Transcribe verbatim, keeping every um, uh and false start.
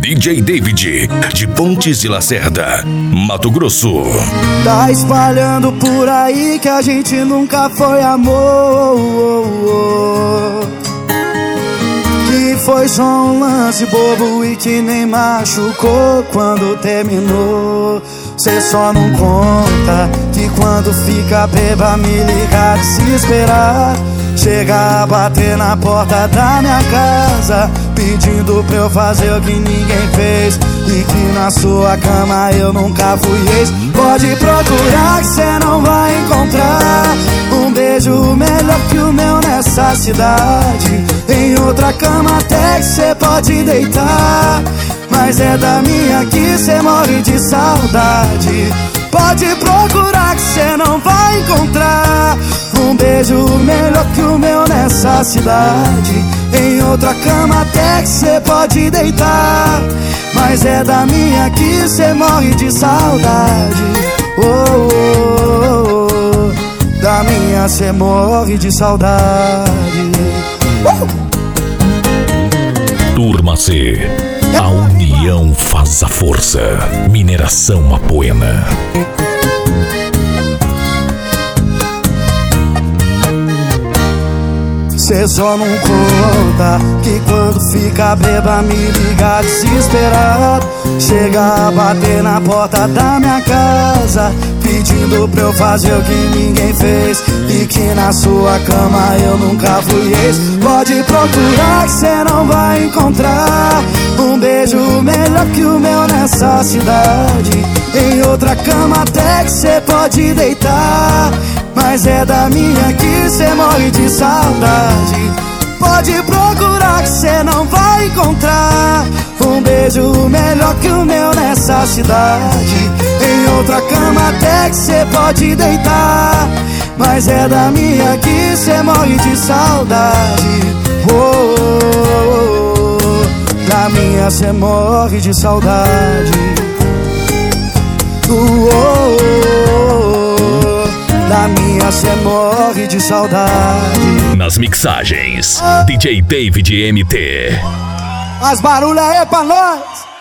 D J David, de Pontes de Lacerda, Mato Grosso. Tá espalhando por aí que a gente nunca foi amor, que foi só um lance bobo e que nem machucou quando terminou. Cê só não conta que quando fica beba me liga desesperar, chega a bater na porta da minha casa pedindo pra eu fazer o que ninguém fez e que na sua cama eu nunca fui ex. Pode procurar que cê não vai encontrar um beijo melhor que o meu nessa cidade. Em outra cama até que cê pode deitar, mas é da minha que cê morre de saudade. Pode procurar que cê não vai encontrar um beijo melhor que o meu nessa cidade. Em outra cama até que cê pode deitar, mas é da minha que cê morre de saudade. Oh, oh, oh, da minha cê morre de saudade. uh! Turma C, a união faz a força. Mineração Apoena. Cê só não conta que quando fica beba me liga desesperado, chega a bater na porta da minha casa pedindo pra eu fazer o que ninguém fez e que na sua cama eu nunca fui ex. Pode procurar que cê não vai encontrar um beijo melhor que o meu nessa cidade. Em outra cama até que cê pode deitar, mas é da minha que cê morre de saudade. Pode procurar que cê não vai encontrar um beijo melhor que o meu nessa cidade. Em outra cama até que cê pode deitar, mas é da minha que cê morre de saudade. Oh, oh, oh, da minha cê morre de saudade. Oh, oh, oh, da minha cê morre de saudade. Nas mixagens, D J David M T. Faz barulho aí pra nós.